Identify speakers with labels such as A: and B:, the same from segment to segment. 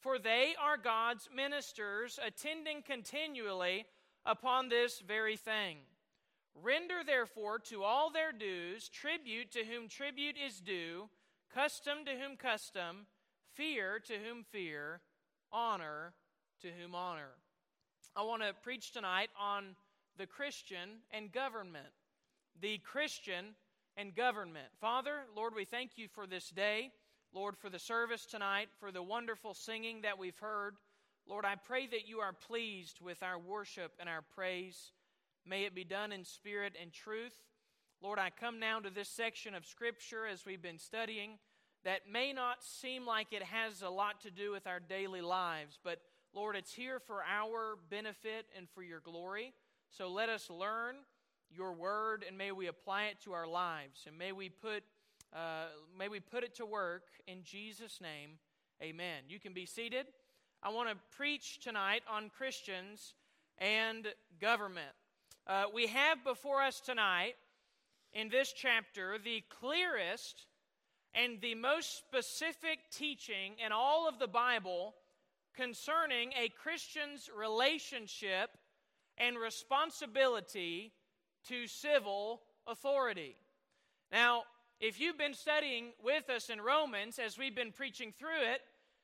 A: for they are God's ministers, attending continually upon this very thing. Render therefore to all their dues, tribute to whom tribute is due, custom to whom custom, fear to whom fear, honor to whom honor. I want to preach tonight on the Christian and government. The Christian and government. Father, Lord, we thank you for this day. Lord, for the service tonight, for the wonderful singing that we've heard. Lord, I pray that you are pleased with our worship and our praise. May it be done in spirit and truth. Lord, I come now to this section of Scripture as we've been studying that may not seem like it has a lot to do with our daily lives, but Lord, it's here for our benefit and for your glory. So let us learn your word and may we apply it to our lives. And may we put it to work in Jesus' name. Amen. You can be seated. I want to preach tonight on Christians and government. We have before us tonight in this chapter the clearest and the most specific teaching in all of the Bible concerning a Christian's relationship and responsibility to civil authority. Now, if you've been studying with us in Romans as we've been preaching through it,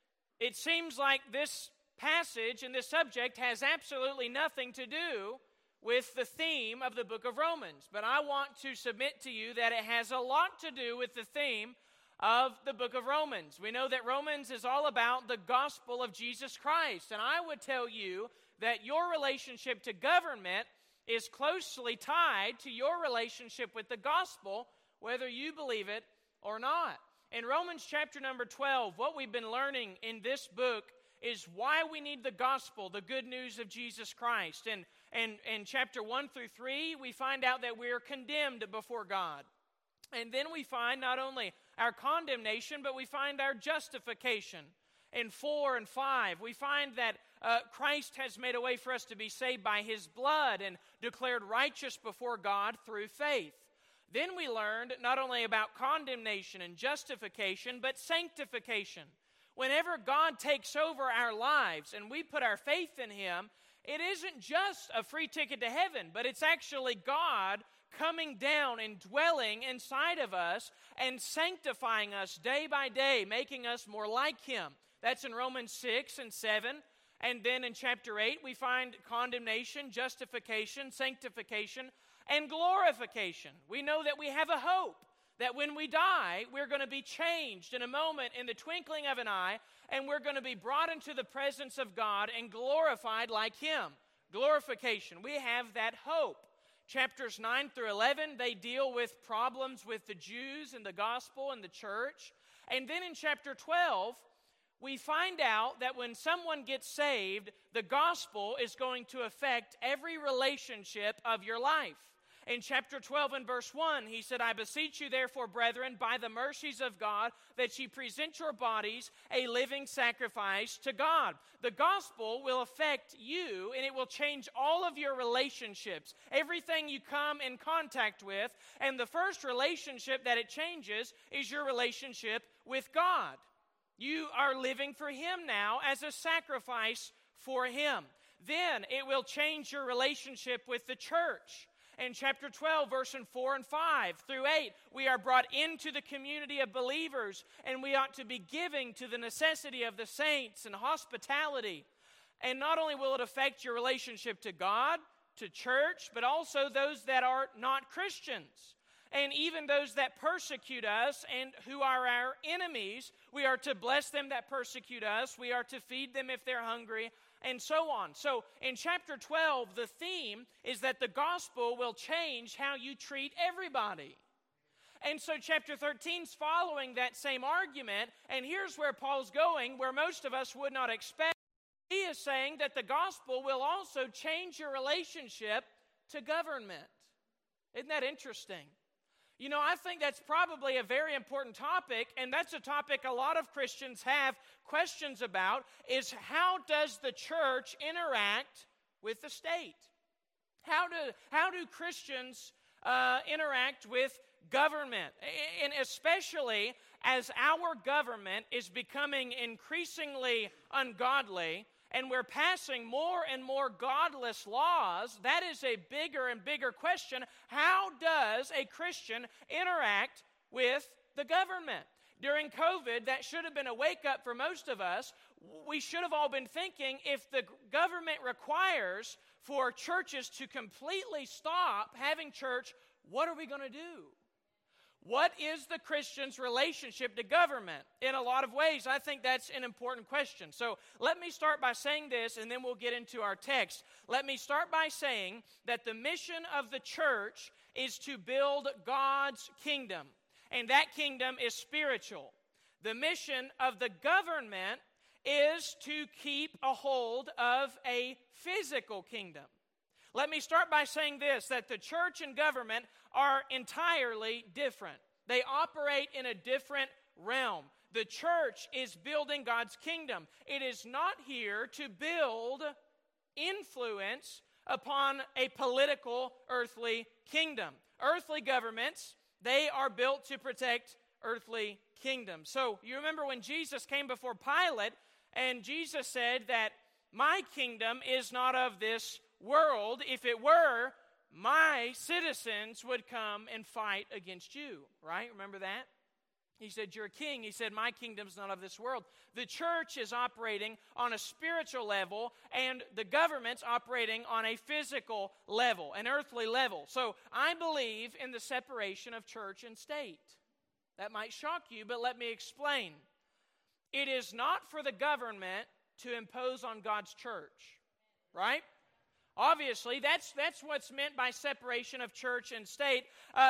A: it seems like this passage and this subject has absolutely nothing to do with the theme of the book of Romans. But I want to submit to you that it has a lot to do with the theme of the book of Romans. We know that Romans is all about the gospel of Jesus Christ. And I would tell you that your relationship to government is closely tied to your relationship with the gospel, whether you believe it or not. In Romans chapter number 12, what we've been learning in this book is why we need the gospel, the good news of Jesus Christ. And in chapter 1 through 3, we find out that we are condemned before God. And then we find not only our condemnation, but we find our justification. In 4 and 5, we find that Christ has made a way for us to be saved by his blood and declared righteous before God through faith. Then we learned not only about condemnation and justification, but sanctification. Whenever God takes over our lives and we put our faith in him, it isn't just a free ticket to heaven, but it's actually God coming down and dwelling inside of us and sanctifying us day by day, making us more like him. That's in Romans 6 and 7. And then in chapter 8, we find condemnation, justification, sanctification, and glorification. We know that we have a hope that when we die, we're going to be changed in a moment, in the twinkling of an eye, and we're going to be brought into the presence of God and glorified like him. Glorification. We have that hope. Chapters 9 through 11, they deal with problems with the Jews and the gospel and the church. And then in chapter 12, we find out that when someone gets saved, the gospel is going to affect every relationship of your life. In chapter 12 and verse 1, he said, I beseech you therefore, brethren, by the mercies of God, that ye present your bodies a living sacrifice to God. The gospel will affect you, and it will change all of your relationships, everything you come in contact with. And the first relationship that it changes is your relationship with God. You are living for him now as a sacrifice for him. Then it will change your relationship with the church. In chapter 12, verse 4 and 5 through 8, we are brought into the community of believers, and we ought to be giving to the necessity of the saints and hospitality. And not only will it affect your relationship to God, to church, but also those that are not Christians. And even those that persecute us and who are our enemies, we are to bless them that persecute us. We are to feed them if they're hungry, and so on. So in chapter 12, the theme is that the gospel will change how you treat everybody. And so chapter 13 is following that same argument, and here's where Paul's going, where most of us would not expect. He is saying that the gospel will also change your relationship to government. Isn't that interesting? You know, I think that's probably a very important topic, and that's a topic a lot of Christians have questions about, is how does the church interact with the state? How do Christians interact with government? And especially as our government is becoming increasingly ungodly, and we're passing more and more godless laws, that is a bigger and bigger question. How does a Christian interact with the government? During COVID, that should have been a wake-up for most of us. We should have all been thinking, if the government requires for churches to completely stop having church, what are we going to do? What is the Christian's relationship to government? In a lot of ways, I think that's an important question. So let me start by saying this, and then we'll get into our text. Let me start by saying that the mission of the church is to build God's kingdom, and that kingdom is spiritual. The mission of the government is to keep a hold of a physical kingdom. Let me start by saying this, that the church and government are entirely different. They operate in a different realm. The church is building God's kingdom. It is not here to build influence upon a political earthly kingdom. Earthly governments, they are built to protect earthly kingdoms. So you remember when Jesus came before Pilate, and Jesus said that my kingdom is not of this world. If it were, my citizens would come and fight against you, right? Remember that? He said, you're a king. He said, my kingdom's not of this world. The church is operating on a spiritual level, and the government's operating on a physical level, an earthly level. So I believe in the separation of church and state. That might shock you, but let me explain. It is not for the government to impose on God's church, right? Obviously, that's what's meant by separation of church and state.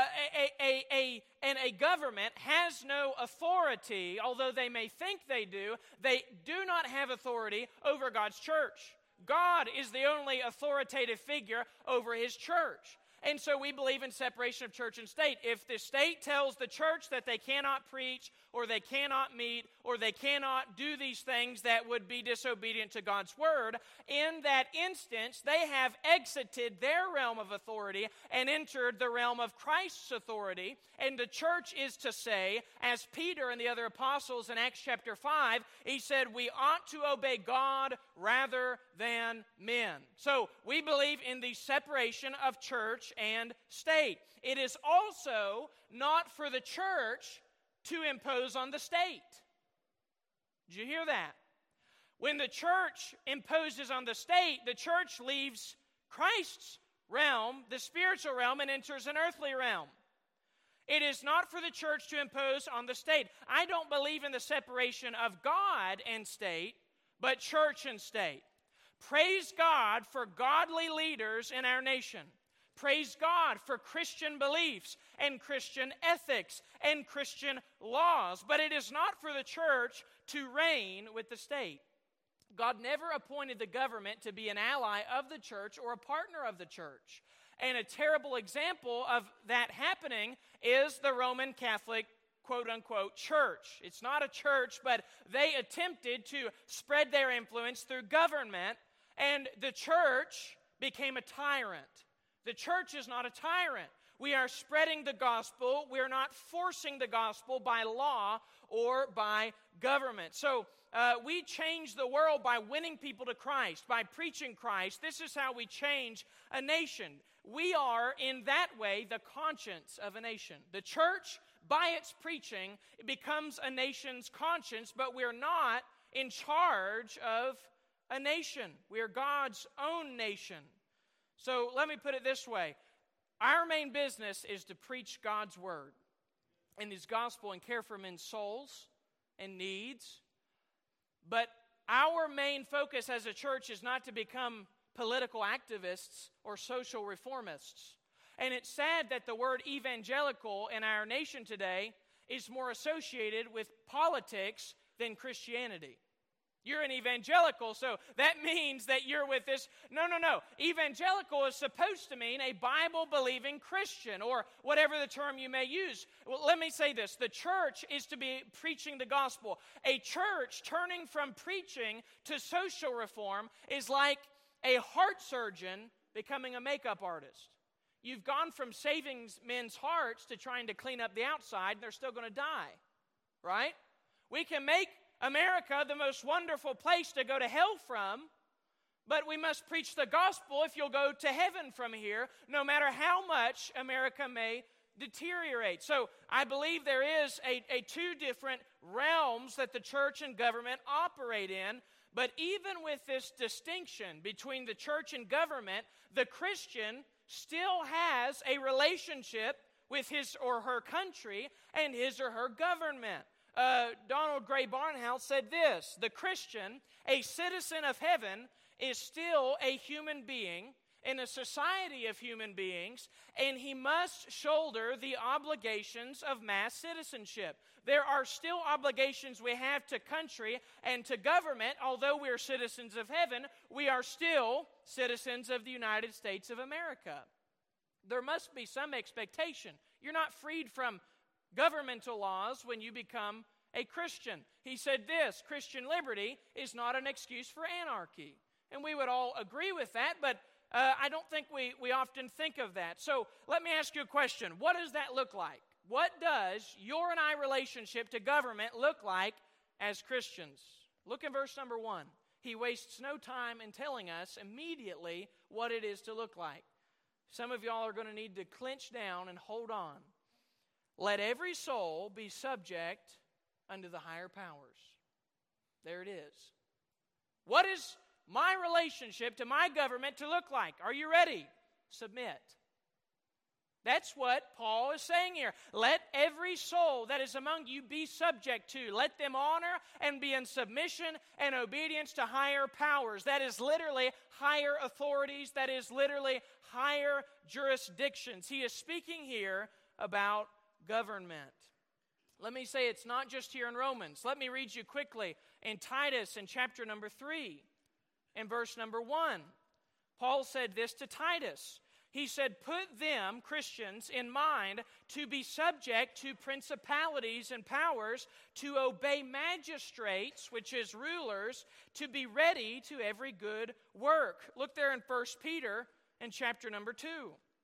A: A government has no authority, although they may think they do. They do not have authority over God's church. God is the only authoritative figure over His church. And so we believe in separation of church and state. If the state tells the church that they cannot preach, or they cannot meet, or they cannot do these things that would be disobedient to God's word, in that instance, they have exited their realm of authority and entered the realm of Christ's authority. And the church is to say, as Peter and the other apostles in Acts chapter 5, he said, we ought to obey God rather than men. So we believe in the separation of church and state. It is also not for the church to impose on the state. Did you hear that? When the church imposes on the state, the church leaves Christ's realm, the spiritual realm, and enters an earthly realm. It is not for the church to impose on the state. I don't believe in the separation of God and state, but church and state. Praise God for godly leaders in our nation. Praise God for Christian beliefs and Christian ethics and Christian laws. But it is not for the church to reign with the state. God never appointed the government to be an ally of the church or a partner of the church. And a terrible example of that happening is the Roman Catholic quote-unquote church. It's not a church, but they attempted to spread their influence through government, and the church became a tyrant. The church is not a tyrant. We are spreading the gospel. We are not forcing the gospel by law or by government. So we change the world by winning people to Christ, by preaching Christ. This is how we change a nation. We are, in that way, the conscience of a nation. The church, by its preaching, it becomes a nation's conscience, but we're not in charge of a nation. We are God's own nation. So let me put it this way. Our main business is to preach God's word and His gospel and care for men's souls and needs. But our main focus as a church is not to become political activists or social reformists. And it's sad that the word evangelical in our nation today is more associated with politics than Christianity. You're an evangelical, so that means that you're with this. No. Evangelical is supposed to mean a Bible-believing Christian, or whatever the term you may use. Well, let me say this. The church is to be preaching the gospel. A church turning from preaching to social reform is like a heart surgeon becoming a makeup artist. You've gone from saving men's hearts to trying to clean up the outside, and they're still going to die. right? We can make America the most wonderful place to go to hell from, but we must preach the gospel if you'll go to heaven from here, no matter how much America may deteriorate. So I believe there is a two different realms that the church and government operate in, but even with this distinction between the church and government, the Christian still has a relationship with his or her country and his or her government. Donald Gray Barnhouse said this: the Christian, a citizen of heaven, is still a human being in a society of human beings, and he must shoulder the obligations of mass citizenship. There are still obligations we have to country and to government. Although we are citizens of heaven, we are still citizens of the United States of America. There must be some expectation. You're not freed from governmental laws when you become a Christian. He said this: Christian liberty is not an excuse for anarchy. And we would all agree with that, but I don't think we often think of that. So let me ask you a question. What does that look like? What does your and I relationship to government look like as Christians? Look in verse number 1. He wastes no time in telling us immediately what it is to look like. Some of y'all are going to need to clench down and hold on. Let every soul be subject unto the higher powers. There it is. What is my relationship to my government to look like? Are you ready? Submit. That's what Paul is saying here. Let every soul that is among you be subject to. Let them honor and be in submission and obedience to higher powers. That is literally higher authorities. That is literally higher jurisdictions. He is speaking here about government. Let me say it's not just here in Romans. Let me read you quickly in Titus in chapter number 3. In verse number 1, Paul said this to Titus. He said, put them, Christians, in mind to be subject to principalities and powers, to obey magistrates, which is rulers, to be ready to every good work. Look there in 1 Peter in chapter number 2.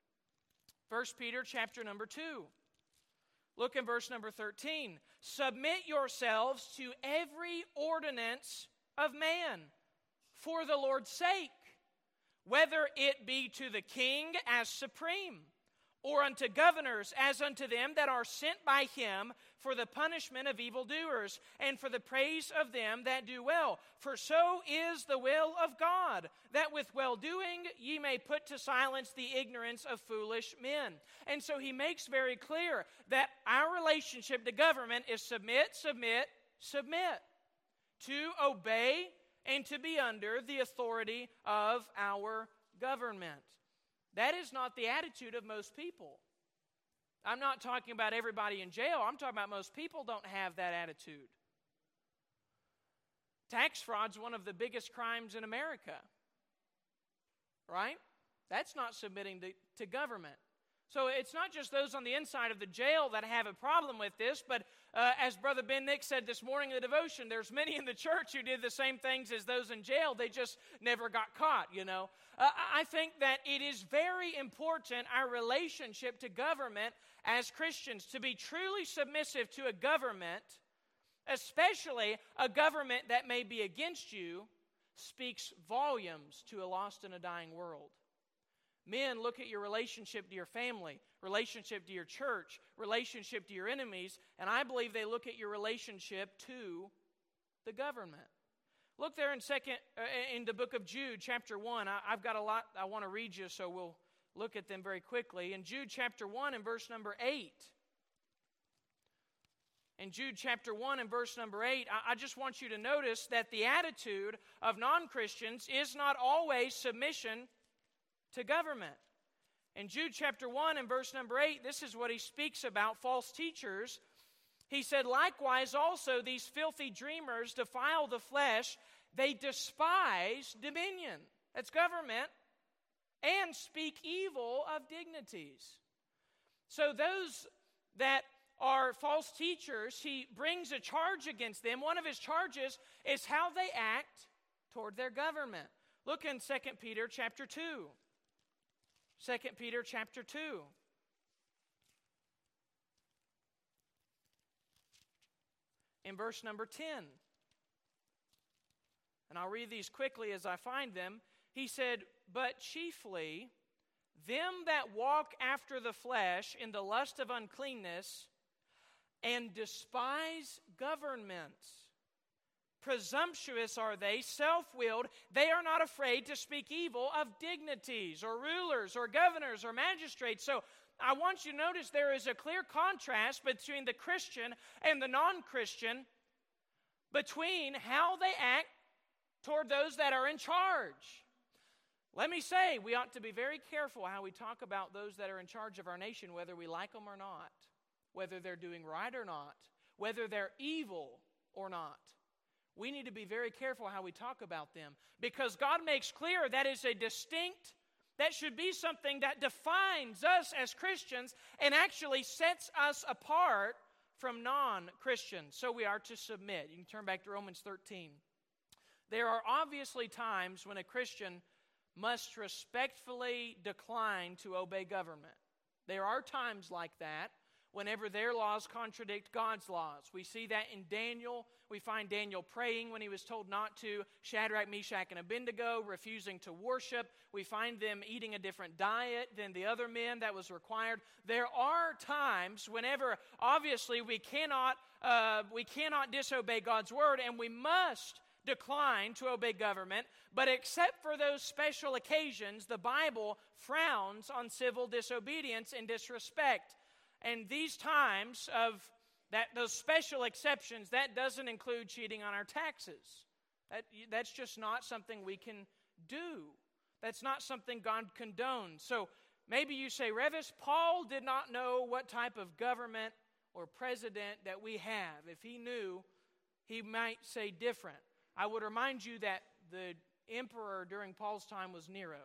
A: 1 Peter chapter number 2. Look in verse number 13. Submit yourselves to every ordinance of man, for the Lord's sake, whether it be to the king as supreme, or unto governors as unto them that are sent by him for the punishment of evildoers, and for the praise of them that do well. For so is the will of God, that with well-doing ye may put to silence the ignorance of foolish men. And so he makes very clear that our relationship to government is submit, submit, submit. To obey and to be under the authority of our government. That is not the attitude of most people. I'm not talking about everybody in jail. I'm talking about most people don't have that attitude. Tax fraud is one of the biggest crimes in America. Right? That's not submitting to government. So it's not just those on the inside of the jail that have a problem with this, but as Brother Ben Nick said this morning in the devotion, there's many in the church who did the same things as those in jail. They just never got caught, you know. I think that it is very important, our relationship to government as Christians, to be truly submissive to a government, especially a government that may be against you, speaks volumes to a lost and a dying world. Men, look at your relationship to your family, relationship to your church, relationship to your enemies, and I believe they look at your relationship to the government. Look there in the book of Jude, chapter 1. I've got a lot I want to read you, so we'll look at them very quickly. In Jude chapter 1 and verse number 8. In Jude chapter 1 and verse number 8, I just want you to notice that the attitude of non-Christians is not always submission to government. In Jude chapter 1 and verse number 8, this is what he speaks about false teachers. He said, likewise also these filthy dreamers defile the flesh, they despise dominion, that's government, and speak evil of dignities. So those that are false teachers, he brings a charge against them. One of his charges is how they act toward their government. Look in 2 Peter chapter 2. 2 Peter chapter 2. in verse number 10. And I'll read these quickly as I find them. He said, "But chiefly them that walk after the flesh in the lust of uncleanness and despise governments. Presumptuous are they, self-willed. They are not afraid to speak evil of dignities or rulers or governors or magistrates." So I want you to notice there is a clear contrast between the Christian and the non-Christian, between how they act toward those that are in charge. Let me say, we ought to be very careful how we talk about those that are in charge of our nation, whether we like them or not, whether they're doing right or not, whether they're evil or not. We need to be very careful how we talk about them, because God makes clear that should be something that defines us as Christians and actually sets us apart from non-Christians. So we are to submit. You can turn back to Romans 13. There are obviously times when a Christian must respectfully decline to obey government. There are times like that whenever their laws contradict God's laws. We see that in Daniel. We find Daniel praying when he was told not to. Shadrach, Meshach, and Abednego refusing to worship. We find them eating a different diet than the other men that was required. There are times whenever, obviously, we cannot disobey God's word, and we must decline to obey government. But except for those special occasions, the Bible frowns on civil disobedience and disrespect. And these times of those special exceptions, that doesn't include cheating on our taxes. That's just not something we can do. That's not something God condones. So maybe you say, Revis, Paul did not know what type of government or president that we have. If he knew, he might say different. I would remind you that the emperor during Paul's time was Nero.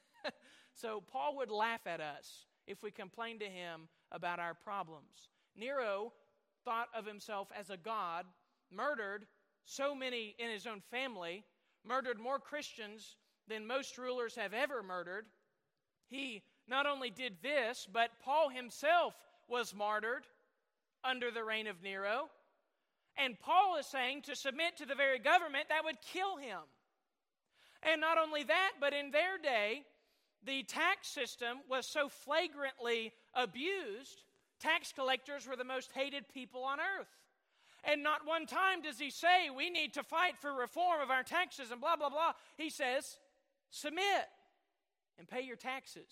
A: So Paul would laugh at us if we complained to him about our problems. Nero thought of himself as a god, murdered so many in his own family, murdered more Christians than most rulers have ever murdered. He not only did this, but Paul himself was martyred under the reign of Nero. And Paul is saying to submit to the very government that would kill him. And not only that, but in their day, the tax system was so flagrantly abused, tax collectors were the most hated people on earth. And not one time does he say, we need to fight for reform of our taxes and blah, blah, blah. He says, submit and pay your taxes.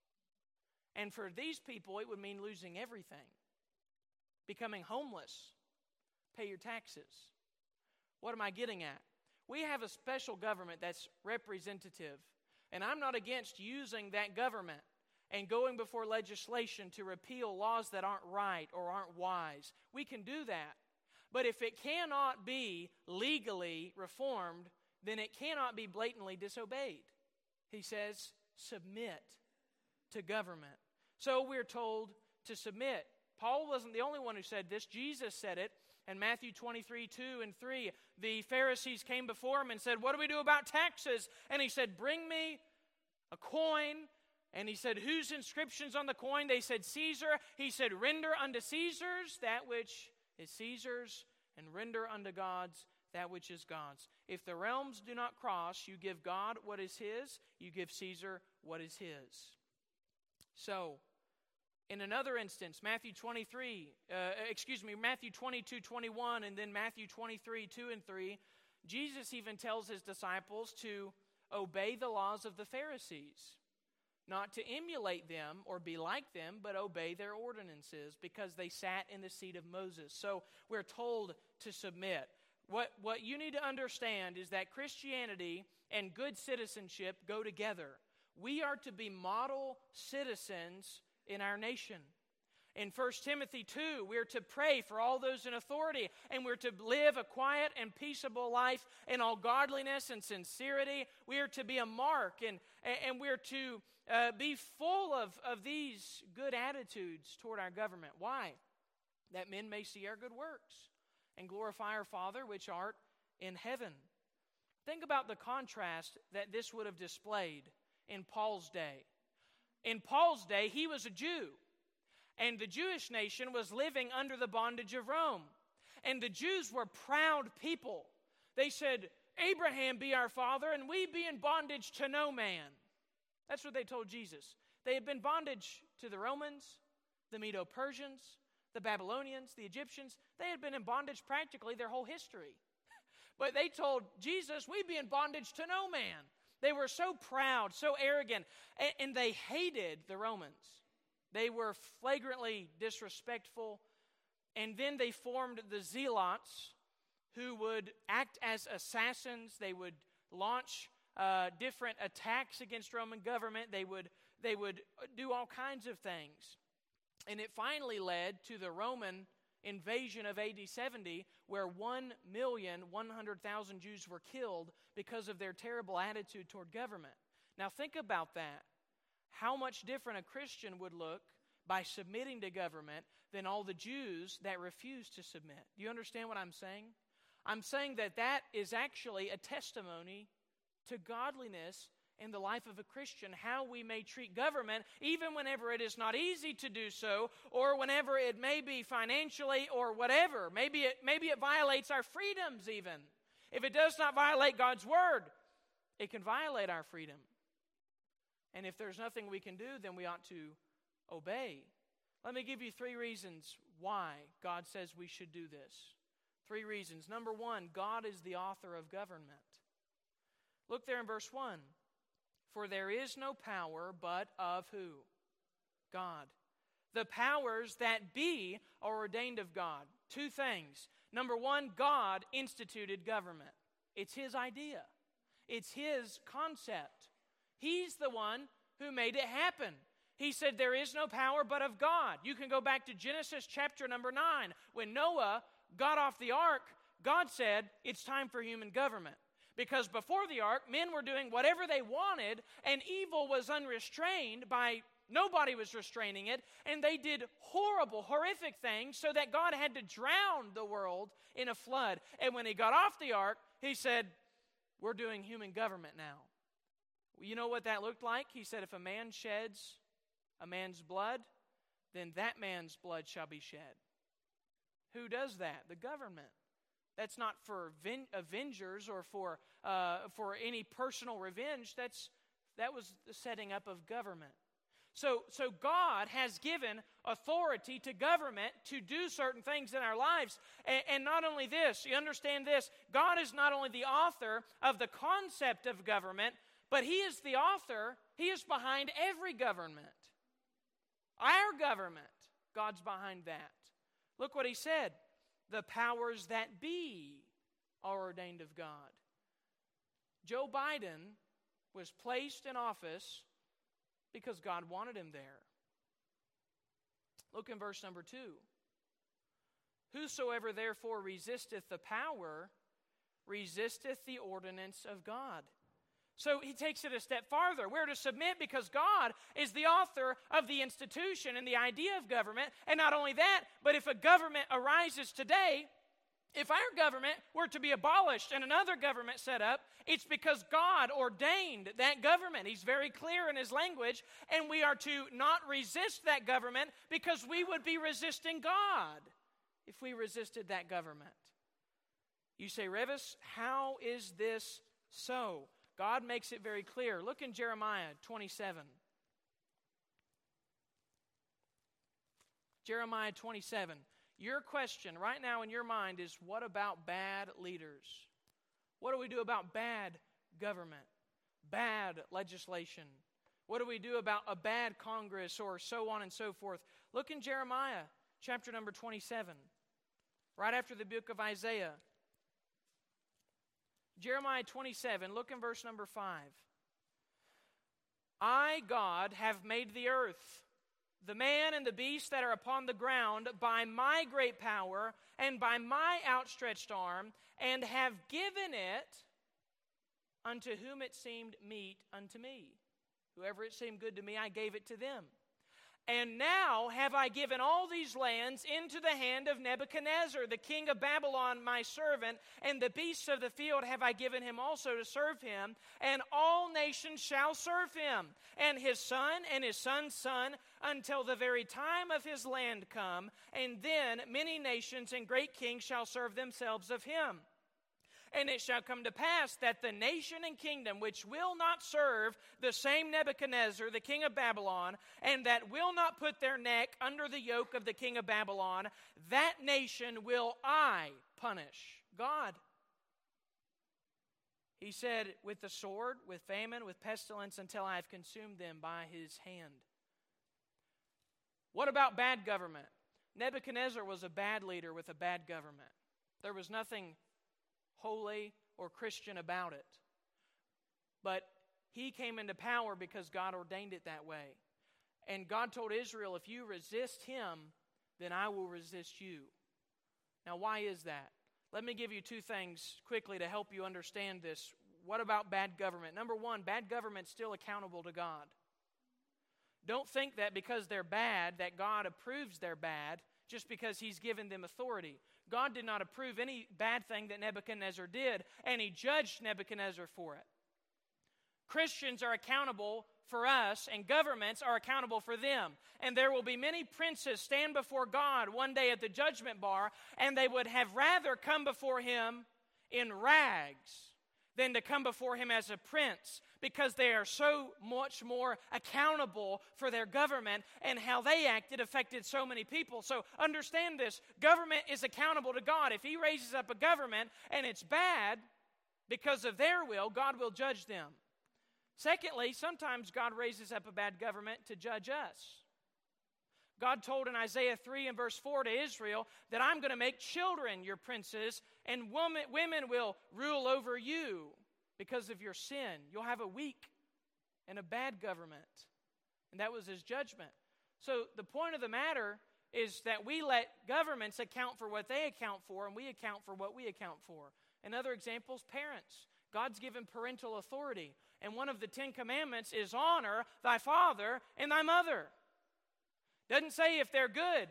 A: And for these people, it would mean losing everything, becoming homeless. Pay your taxes. What am I getting at? We have a special government that's representative, and I'm not against using that government and going before legislation to repeal laws that aren't right or aren't wise. We can do that. But if it cannot be legally reformed, then it cannot be blatantly disobeyed. He says, submit to government. So we're told to submit. Paul wasn't the only one who said this. Jesus said it. In Matthew 23, 2 and 3, the Pharisees came before him and said, what do we do about taxes? And he said, bring me a coin. And he said, whose inscription's on the coin? They said, Caesar. He said, render unto Caesar's that which is Caesar's, and render unto God's that which is God's. If the realms do not cross, you give God what is his, you give Caesar what is his. So, in another instance, Matthew 22, 21, and then Matthew 23, 2 and 3, Jesus even tells his disciples to obey the laws of the Pharisees. Not to emulate them or be like them, but obey their ordinances because they sat in the seat of Moses. So we're told to submit. What you need to understand is that Christianity and good citizenship go together. We are to be model citizens in our nation. In 1 Timothy 2, we're to pray for all those in authority, and we're to live a quiet and peaceable life in all godliness and sincerity. We are to be a mark, and we're to be full of these good attitudes toward our government. Why? That men may see our good works and glorify our Father which art in heaven. Think about the contrast that this would have displayed in Paul's day. In Paul's day, he was a Jew, and the Jewish nation was living under the bondage of Rome. And the Jews were proud people. They said, Abraham be our father, and we be in bondage to no man. That's what they told Jesus. They had been bondage to the Romans, the Medo-Persians, the Babylonians, the Egyptians. They had been in bondage practically their whole history. But they told Jesus, we be in bondage to no man. They were so proud, so arrogant, and they hated the Romans. They were flagrantly disrespectful. And then they formed the Zealots, who would act as assassins. They would launch different attacks against Roman government. They would do all kinds of things. And it finally led to the Roman invasion of AD 70, where 1,100,000 Jews were killed because of their terrible attitude toward government. Now think about that. How much different a Christian would look by submitting to government than all the Jews that refused to submit. Do you understand what I'm saying? I'm saying that that is actually a testimony to godliness in the life of a Christian, how we may treat government, even whenever it is not easy to do so, or whenever it may be financially or whatever. Maybe it violates our freedoms even. If it does not violate God's word, it can violate our freedom. And if there's nothing we can do, then we ought to obey. Let me give you 3 reasons why God says we should do this. 3 reasons. Number 1, God is the author of government. Look there in verse 1. For there is no power but of who? God. The powers that be are ordained of God. 2 things. Number 1, God instituted government. It's His idea. It's His concept. He's the one who made it happen. He said there is no power but of God. You can go back to Genesis chapter number 9. When Noah got off the ark, God said it's time for human government. Because before the ark, men were doing whatever they wanted, and evil was unrestrained by nobody was restraining it, and they did horrible, horrific things so that God had to drown the world in a flood. And when He got off the ark, He said, we're doing human government now. You know what that looked like? He said, if a man sheds a man's blood, then that man's blood shall be shed. Who does that? The government. That's not for avengers or for any personal revenge. That was the setting up of government. So God has given authority to government to do certain things in our lives. And not only this, you understand this, God is not only the author of the concept of government, but He is the author, He is behind every government. Our government, God's behind that. Look what He said. The powers that be are ordained of God. Joe Biden was placed in office because God wanted him there. Look in verse number 2. Whosoever therefore resisteth the power, resisteth the ordinance of God. So he takes it a step farther. We're to submit because God is the author of the institution and the idea of government. And not only that, but if a government arises today, if our government were to be abolished and another government set up, it's because God ordained that government. He's very clear in His language, and we are to not resist that government because we would be resisting God if we resisted that government. You say, Revis, how is this so? God makes it very clear. Look in Jeremiah 27. Jeremiah 27. Your question right now in your mind is, what about bad leaders? What do we do about bad government? Bad legislation? What do we do about a bad Congress or so on and so forth? Look in Jeremiah chapter number 27. Right after the book of Isaiah. Jeremiah 27, look in verse number 5. I, God, have made the earth, the man and the beast that are upon the ground, by my great power and by my outstretched arm, and have given it unto whom it seemed meet unto me. Whoever it seemed good to me, I gave it to them. And now have I given all these lands into the hand of Nebuchadnezzar, the king of Babylon, my servant, and the beasts of the field have I given him also to serve him, and all nations shall serve him, and his son and his son's son, until the very time of his land come, and then many nations and great kings shall serve themselves of him. And it shall come to pass that the nation and kingdom which will not serve the same Nebuchadnezzar, the king of Babylon, and that will not put their neck under the yoke of the king of Babylon, that nation will I punish. God. He said, with the sword, with famine, with pestilence, until I have consumed them by his hand. What about bad government? Nebuchadnezzar was a bad leader with a bad government. There was nothing holy or Christian about it. But he came into power because God ordained it that way. And God told Israel, if you resist him, then I will resist you. Now, why is that? Let me give you two things quickly to help you understand this. What about bad government? Number one, bad government's still accountable to God. Don't think that because they're bad, that God approves they're bad just because he's given them authority. God did not approve any bad thing that Nebuchadnezzar did, and he judged Nebuchadnezzar for it. Christians are accountable for us, and governments are accountable for them. And there will be many princes stand before God one day at the judgment bar, and they would have rather come before him in rags than to come before him as a prince, because they are so much more accountable for their government, and how they acted affected so many people. So understand this, government is accountable to God. If he raises up a government and it's bad because of their will, God will judge them. Secondly, sometimes God raises up a bad government to judge us. God told in Isaiah 3 and verse 4 to Israel that I'm going to make children your princes, and women will rule over you because of your sin. You'll have a weak and a bad government. And that was his judgment. So the point of the matter is that we let governments account for what they account for, and we account for what we account for. Another example is parents. God's given parental authority. And one of the 10 Commandments is honor thy father and thy mother. Doesn't say if they're good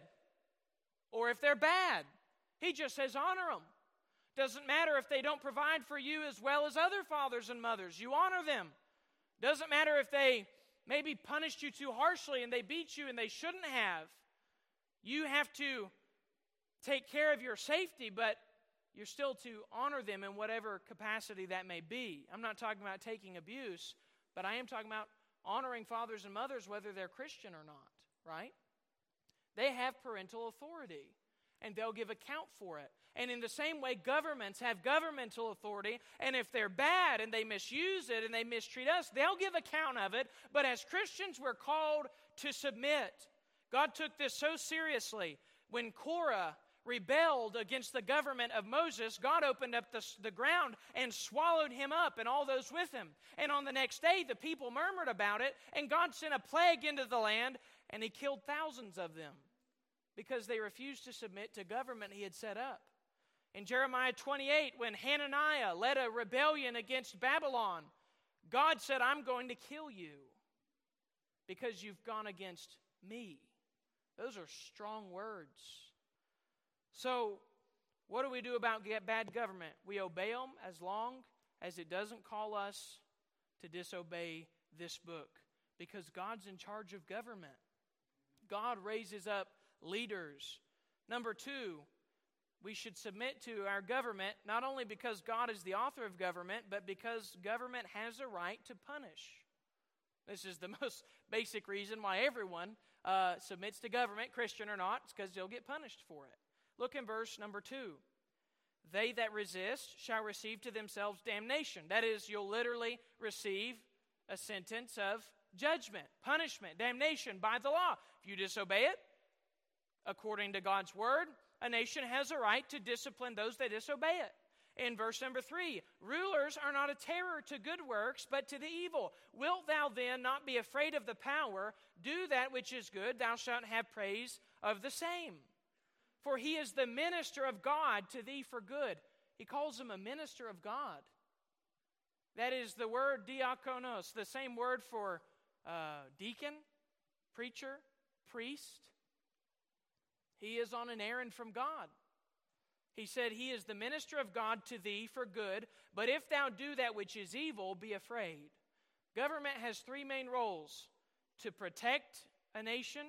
A: or if they're bad. He just says honor them. Doesn't matter if they don't provide for you as well as other fathers and mothers. You honor them. Doesn't matter if they maybe punished you too harshly and they beat you and they shouldn't have. You have to take care of your safety, but you're still to honor them in whatever capacity that may be. I'm not talking about taking abuse, but I am talking about honoring fathers and mothers whether they're Christian or not, right? They have parental authority, and they'll give account for it. And in the same way, governments have governmental authority, and if they're bad and they misuse it and they mistreat us, they'll give account of it. But as Christians, we're called to submit. God took this so seriously. When Korah rebelled against the government of Moses, God opened up the ground and swallowed him up and all those with him. And on the next day, the people murmured about it, and God sent a plague into the land, and he killed thousands of them because they refused to submit to government he had set up. In Jeremiah 28, when Hananiah led a rebellion against Babylon, God said, I'm going to kill you because you've gone against me. Those are strong words. So, what do we do about bad government? We obey them as long as it doesn't call us to disobey this book, because God's in charge of government. God raises up leaders. Number two, we should submit to our government, not only because God is the author of government, but because government has a right to punish. This is the most basic reason why everyone submits to government, Christian or not. It's because they'll get punished for it. Look in verse number 2. They that resist shall receive to themselves damnation. That is, you'll literally receive a sentence of judgment, punishment, damnation by the law. If you disobey it, according to God's word, a nation has a right to discipline those that disobey it. In verse number 3, rulers are not a terror to good works, but to the evil. Wilt thou then not be afraid of the power? Do that which is good, thou shalt have praise of the same. For he is the minister of God to thee for good. He calls him a minister of God. That is the word diakonos, the same word for deacon, preacher, priest. He is on an errand from God. He said, He is the minister of God to thee for good, but if thou do that which is evil, be afraid. Government has three main roles: to protect a nation,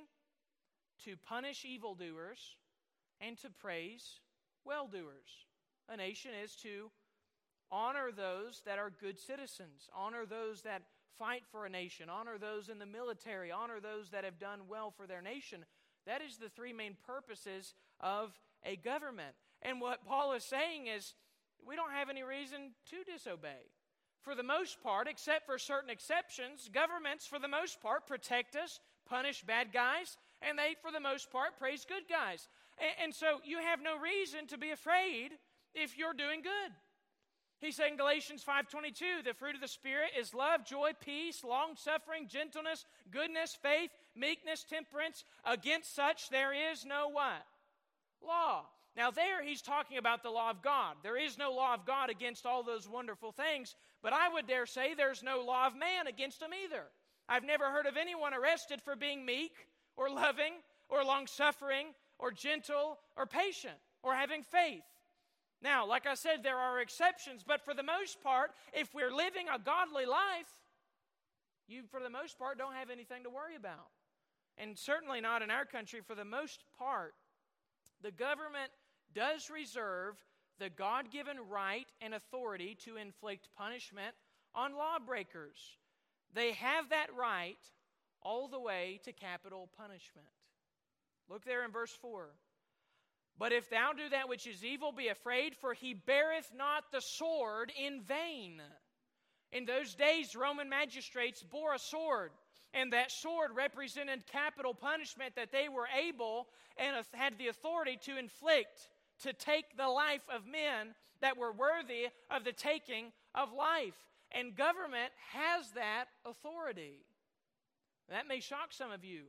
A: to punish evildoers, and to praise well-doers. A nation is to honor those that are good citizens, honor those that fight for a nation, honor those in the military, honor those that have done well for their nation. That is the three main purposes of a government. And what Paul is saying is, we don't have any reason to disobey. For the most part, except for certain exceptions, governments, for the most part, protect us, punish bad guys, and they, for the most part, praise good guys. And so you have no reason to be afraid if you're doing good. He said in Galatians 5:22, the fruit of the Spirit is love, joy, peace, long-suffering, gentleness, goodness, faith, meekness, temperance. Against such there is no what? Law. Now there he's talking about the law of God. There is no law of God against all those wonderful things, but I would dare say there's no law of man against them either. I've never heard of anyone arrested for being meek or loving or long-suffering or gentle or patient or having faith. Now, like I said, there are exceptions, but for the most part, if we're living a godly life, you, for the most part, don't have anything to worry about. And certainly not in our country. For the most part, the government does reserve the God-given right and authority to inflict punishment on lawbreakers. They have that right all the way to capital punishment. Look there in verse 4. But if thou do that which is evil, be afraid, for he beareth not the sword in vain. In those days, Roman magistrates bore a sword, and that sword represented capital punishment that they were able and had the authority to inflict, to take the life of men that were worthy of the taking of life. And government has that authority. That may shock some of you.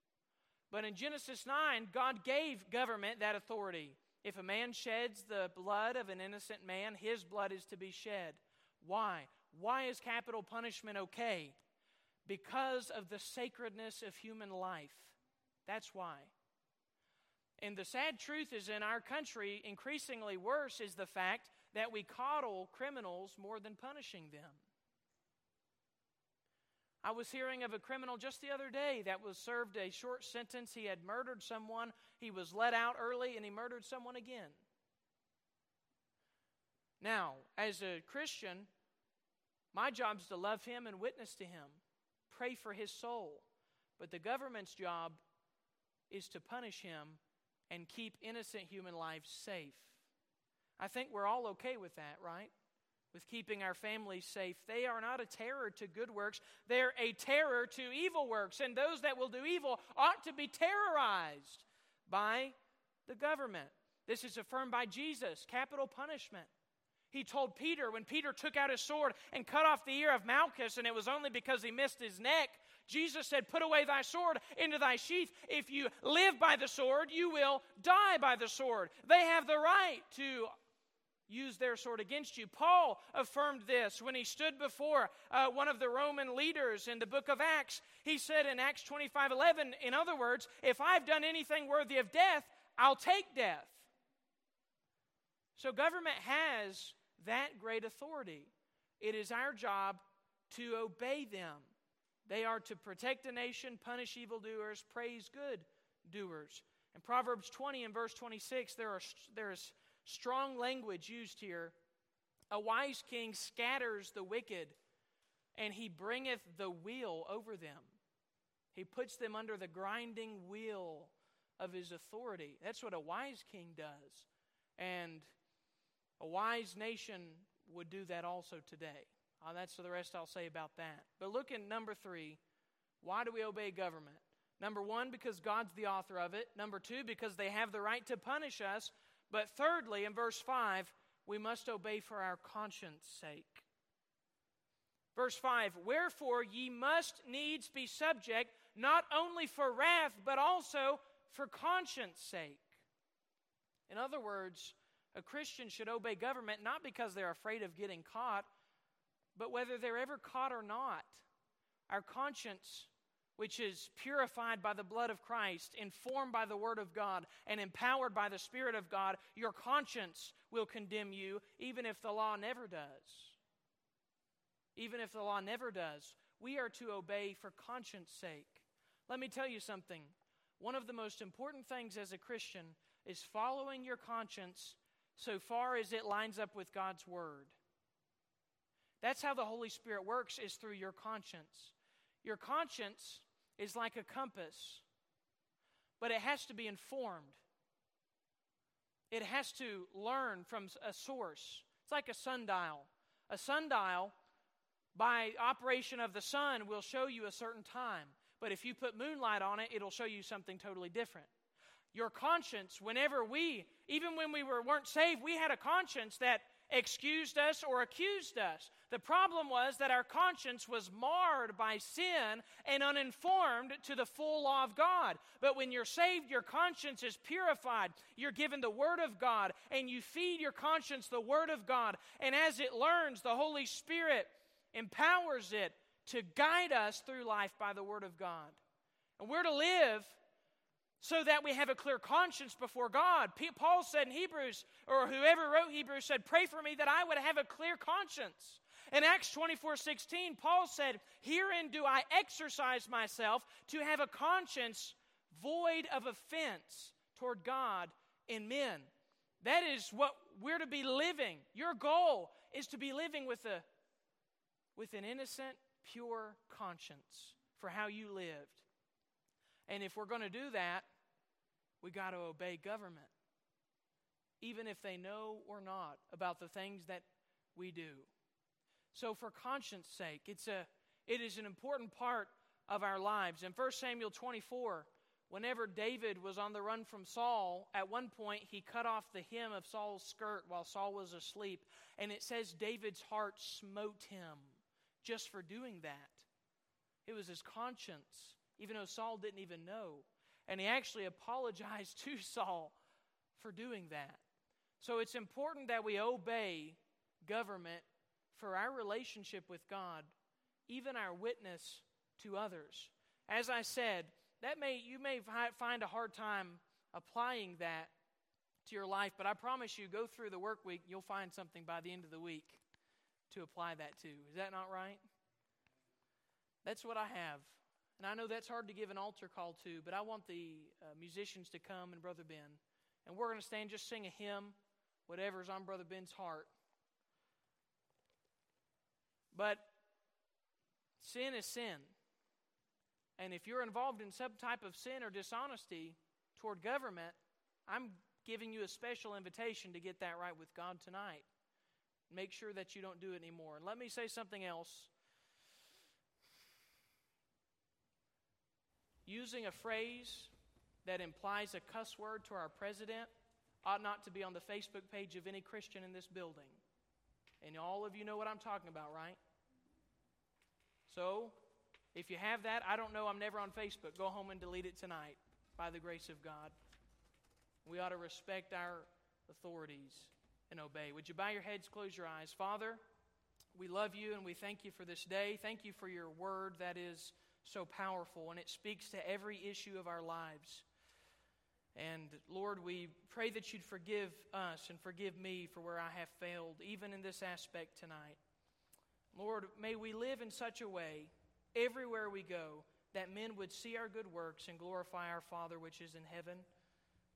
A: But in Genesis 9, God gave government that authority. If a man sheds the blood of an innocent man, his blood is to be shed. Why? Why is capital punishment okay? Because of the sacredness of human life. That's why. And the sad truth is, in our country, increasingly worse is the fact that we coddle criminals more than punishing them. I was hearing of a criminal just the other day that was served a short sentence. He had murdered someone. He was let out early, and he murdered someone again. Now, as a Christian, my job is to love him and witness to him, pray for his soul. But the government's job is to punish him and keep innocent human lives safe. I think we're all okay with that, right? With keeping our families safe. They are not a terror to good works. They're a terror to evil works. And those that will do evil ought to be terrorized by the government. This is affirmed by Jesus, capital punishment. He told Peter, when Peter took out his sword and cut off the ear of Malchus, and it was only because he missed his neck, Jesus said, put away thy sword into thy sheath. If you live by the sword, you will die by the sword. They have the right to use their sword against you. Paul affirmed this when he stood before one of the Roman leaders in the book of Acts. He said in Acts 25:11, in other words, if I've done anything worthy of death, I'll take death. So government has that great authority. It is our job to obey them. They are to protect the nation, punish evildoers, praise good doers. In Proverbs 20 and verse 26, there is strong language used here. A wise king scatters the wicked, and he bringeth the wheel over them. He puts them under the grinding wheel of his authority. That's what a wise king does. And a wise nation would do that also today. That's the rest I'll say about that. But look at number 3. Why do we obey government? Number 1, because God's the author of it. Number 2, because they have the right to punish us. But thirdly, in verse 5, we must obey for our conscience sake. Verse 5, wherefore ye must needs be subject, not only for wrath, but also for conscience sake. In other words, a Christian should obey government not because they're afraid of getting caught, but whether they're ever caught or not. Our conscience which is purified by the blood of Christ, informed by the Word of God, and empowered by the Spirit of God, your conscience will condemn you, even if the law never does. Even if the law never does. We are to obey for conscience sake. Let me tell you something. One of the most important things as a Christian is following your conscience so far as it lines up with God's Word. That's how the Holy Spirit works, is through your conscience. Your conscience is like a compass, but it has to be informed. It has to learn from a source. It's like a sundial. A sundial, by operation of the sun, will show you a certain time. But if you put moonlight on it, it'll show you something totally different. Your conscience, even when we weren't saved, we had a conscience that excused us or accused us. The problem was that our conscience was marred by sin and uninformed to the full law of God. But when you're saved, your conscience is purified. You're given the Word of God, and you feed your conscience the Word of God. And as it learns, the Holy Spirit empowers it to guide us through life by the Word of God. And we're to live so that we have a clear conscience before God. Paul said in Hebrews, or whoever wrote Hebrews said, pray for me that I would have a clear conscience. In Acts 24:16, Paul said, herein do I exercise myself to have a conscience void of offense toward God and men. That is what we're to be living. Your goal is to be living with an innocent, pure conscience for how you lived. And if we're going to do that, we got to obey government, even if they know or not about the things that we do. So for conscience sake, it is an important part of our lives. In 1 Samuel 24, whenever David was on the run from Saul, at one point he cut off the hem of Saul's skirt while Saul was asleep. And it says David's heart smote him just for doing that. It was his conscience, even though Saul didn't even know. And he actually apologized to Saul for doing that. So it's important that we obey government for our relationship with God, even our witness to others. As I said, you may find a hard time applying that to your life, but I promise you, go through the work week, you'll find something by the end of the week to apply that to. Is that not right? That's what I have. And I know that's hard to give an altar call to, but I want the musicians to come and Brother Ben. And we're going to stand, just sing a hymn, whatever's on Brother Ben's heart. But sin is sin. And if you're involved in some type of sin or dishonesty toward government, I'm giving you a special invitation to get that right with God tonight. Make sure that you don't do it anymore. And let me say something else. Using a phrase that implies a cuss word to our president ought not to be on the Facebook page of any Christian in this building. And all of you know what I'm talking about, right? So, if you have that, I don't know, I'm never on Facebook. Go home and delete it tonight by the grace of God. We ought to respect our authorities and obey. Would you bow your heads, close your eyes? Father, we love you and we thank you for this day. Thank you for your word that is so powerful and it speaks to every issue of our lives. And Lord, we pray that you'd forgive us and forgive me for where I have failed, even in this aspect tonight. Lord, may we live in such a way, everywhere we go, that men would see our good works and glorify our Father which is in heaven.